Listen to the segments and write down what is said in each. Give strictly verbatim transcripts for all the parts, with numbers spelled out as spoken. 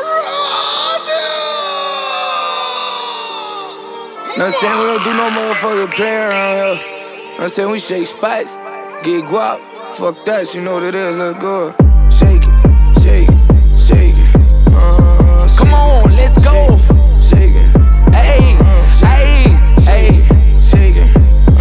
Know what I'm saying? We don't do no motherfucking play around here. Know what I'm saying? We shake spice, get guap. Fuck that, you know what it is, let's go. Shake it, shake it, shake it. Uh, shake Come on, let's go. Shake it. Hey, hey, hey. Shake it.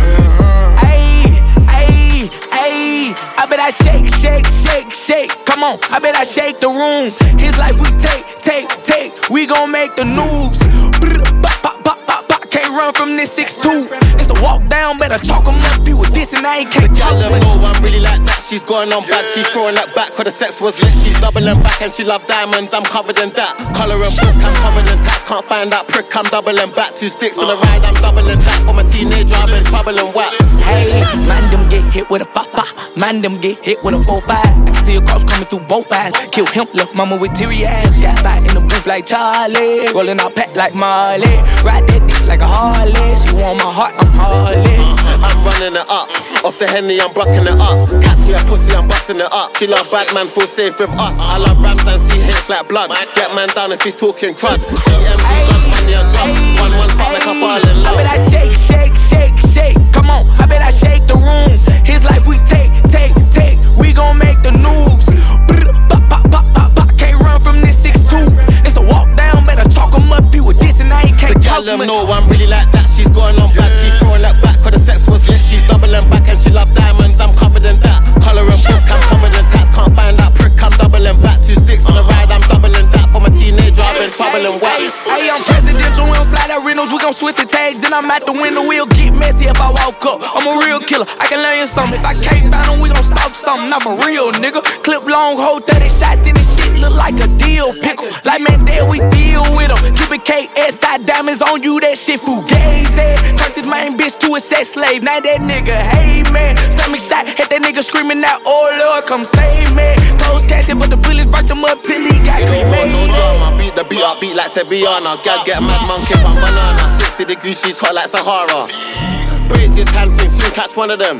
Hey, hey, hey. I bet I shake, shake, shake, shake. Come on, I bet I shake the room. His life we take, take, take. We gon' make the news. Pop, pop, pop, pop, pop. Can't run from this six two. It's a walk down, better chalk 'em up. You with this and I ain't can't Tell them no, I'm really like that. She's going on bad. She's throwing that back, cause the sex was lit. She's doubling back and she love diamonds. I'm covered in that. Colour and book, I'm covered in tats. Can't find that prick, I'm doubling back. Two sticks on the ride, I'm doubling that. For my teenager, I've been troubling wax. Hey, man, them get hit with a papa. Man, them get hit with a four five. I can see a cross coming through both eyes. Kill him, left mama with teary eyes. Got back in the booth like Charlie. Rolling out pack like Marley. Ride that dick like a Harley. She want my heart, I'm Harley. uh, I'm running it up. Off the Henny, I'm bucking it up. Catch me a pussy, I'm busting it up. She love bad man, feel safe with us. I love rams and C H like blood. Get man down if he's talking crud. G M D, guns, money and drugs. One, one, fuck like I fall in love. I bet I shake, shake, shake, shake. Come on, I bet I shake the room. His life we take, take, take. We gon' make the news. Pop, pop, pop, pop, pop. Can't run from this six two. It's a walk down, better chalk 'em up. You with this and I ain't can't Tell them no, I'm really like that. She's going on bad. She's throwing that back, cause the sex was lit. She's doubling back and she love diamonds. I'm covered in that. Colour and book, I'm covered in tats. Can't find that prick, I'm doubling back. Two sticks on the ride, I'm doubling that. For my teenager, I've been troubling wax. Hey, I'm presidential, we don't slide out Reynolds. We gon' switch the tags, then I'm at the window. We'll get messy if I walk up. I'm a real killer, I can learn you something. If I can't find them, we gon' stalk something. Not for real, nigga. Clip long, hold thirty shots in this shit. Look like a deal pickle. Like Mandela, we deal with them. Keep it K S I diamonds on you, that shit fugazi. Turned his main bitch to a sex slave. Now that nigga, hey man. Stomach shot, hit that nigga screaming out, oh Lord, come save me. Close casket, but the bullets burnt him up till he got cremated. No drama, beat the beat up, beat like Sevillana. Gal get mad, monkey on banana. sixty degrees, she's hot like Sahara. Brace his hunting, soon catch one of them.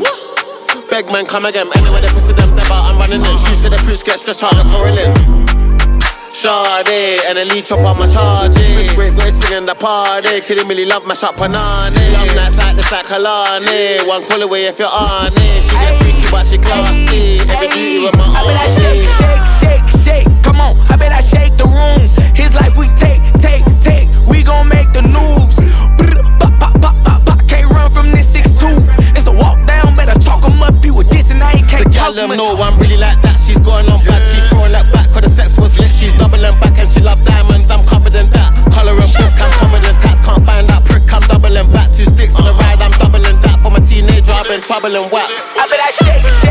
Beg man, come again. Anyway, they pussy them, they're I'm running in. She said the priest gets stretched out the correlin. Sade, and a leech up on my charges. Wrist break, got swinging the party. Couldn't really love my shot panani. Love nights like this like Kalani. One call away if you're on it. She get freaky, but she classy. Every duty with my I bet I shake, shake, shake, shake. Come on, I bet I shake the room. His life we take, take, take. We gon' make the news. Pop, pop, pop, pop, pop. Can't run from this six two. It's a walk down, better chalk 'em up. You with this and I ain't can't tell them no, I'm really like that. She's going on bad. She's throwing that back, cause the sex was lit. She's doubling back and she love diamonds. I'm covered in that. Colour and book, I'm covered in tats. Can't find that prick, I'm doubling back. Two sticks on the ride, I'm doubling that. For my teenager, I've been troubling wax. I bet I shake.